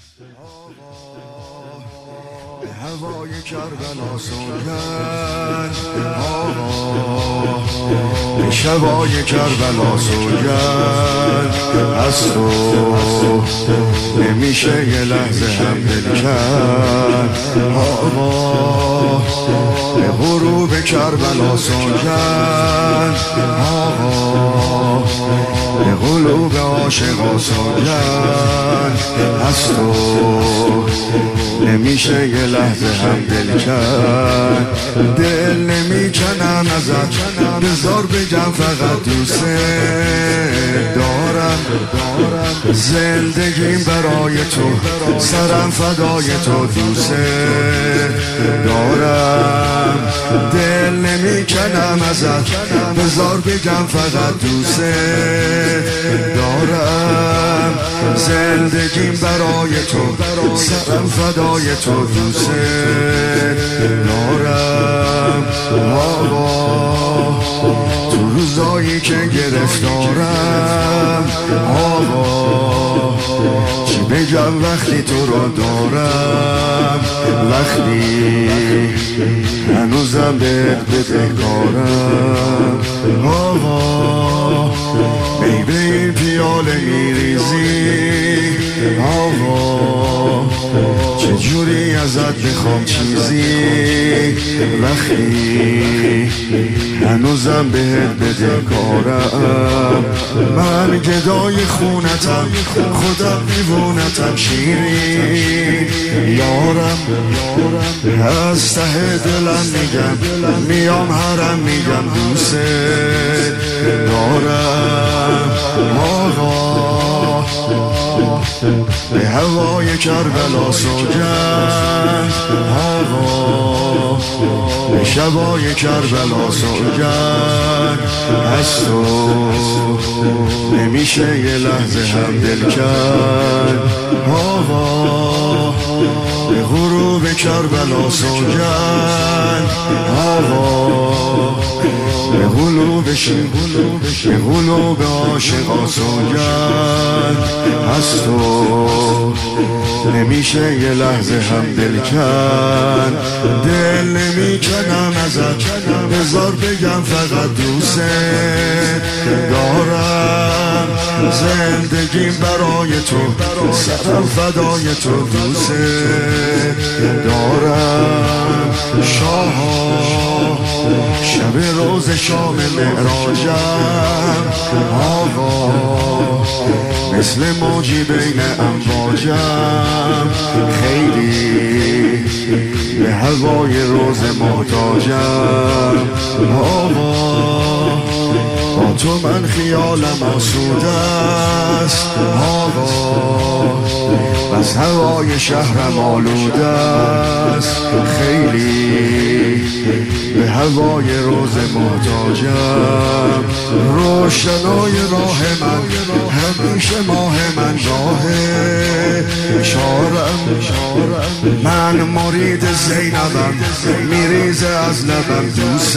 به هوای کربلا سوگند، آقا به شبای کربلا سوگند، از تو نمیشه یه لحظه هم دل کرد. آقا به غروب کربلا سوگند، آقا به قلوب عاشقا سوگند، از تو نمیشه یه لحظه هم دل کرد. دل نمیکنم ازت، بذار بگم فقط دوست دارم. زندگیم برای تو، سرم فدای تو، دوست دارم. دل نمیکنم ازت، بذار بگم فقط دوست دارم. زندگیم برای تو، سرم فدای تو، دوست دارم. آقا تو روزایی که گرفتارم، آقا چی بگم وقتی تو رو دارم، وقتی هنوزم بهت بدهکارم. آقا می به این پیاله میریزی، آقا چجوری ازت بخوام چیزی، وقتی هنوزم بهت بدهکارم. من گدای خونتم، خودم دیوونتم، شیرین یارم. از ته دلم میگم، میام هرم میگم دوست دارم. آقا به هوای کربلا سوگند، آقا به شبای کربلا سوگند، از تو نمیشه یه لحظه هم دل کرد. آقا به غروب کربلا سوگند، آقا به قلوب عاشقا سوگند، از تو نمیشه یه لحظه هم دل کرد. دل نمیکنم ازت، بذار بگم فقط دوست دارم. زندگیم برای تو، سرم فدای تو، دوست دارم. شاها شب روز شام معراجم، آقا مثل موجی بین امواجم، خیلی به هوای روز محتاجم. آقا با تو من خیالم آسوده است، آقا بس هوای شهرم آلوده است، خیلی به هوای روز محتاجم. روشنای راه من، همیشه ماه من، راه اشارم. من مرید زینبم، میریزه از لبم، دوست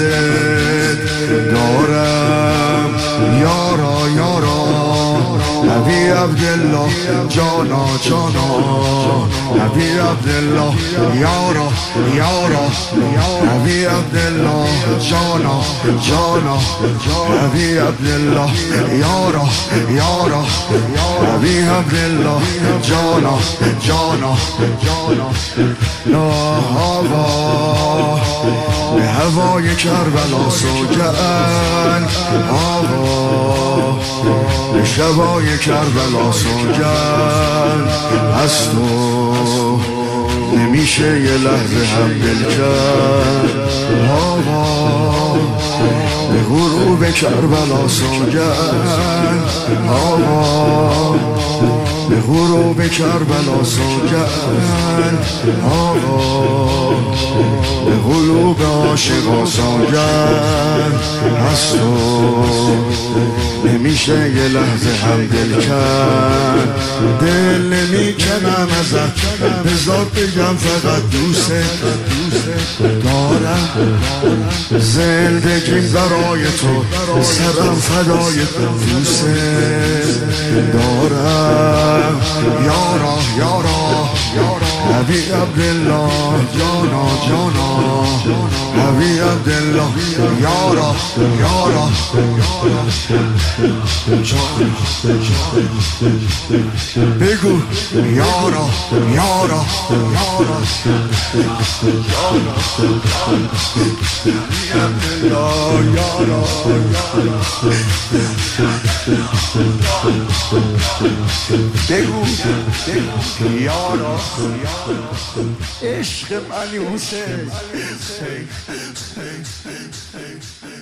دارم. یارا یارا نبی عبدالله، جانا جانا نبی عبدالله، یارا یارا نبی عبدالله، جانا جانا نبی عبدالله، یارا یارا نبی عبدالله، جانا جانا لا. آقا به هوای کربلا سوگند، آقا به شبای کربلا سوگند، از تو نمیشه یه لحظه هم دل کرد. آقا به غروب کربلا سوگند، آقا به غروب کربلا سوگند، آقا به قلوب عاشقا سوگند، از تو نمیشه یه لحظه هم دل کرد. دل نمیکنم ازت، بذار بگم فقط دوست دارم. زندگیم برای تو، سرم فدای دوست دارم. یارا یارا حبی عبدالله جانا جانا حبی عبدالله یارا یارا بگو یارا یارا یارا یارا بگو یارا عشق منی حسین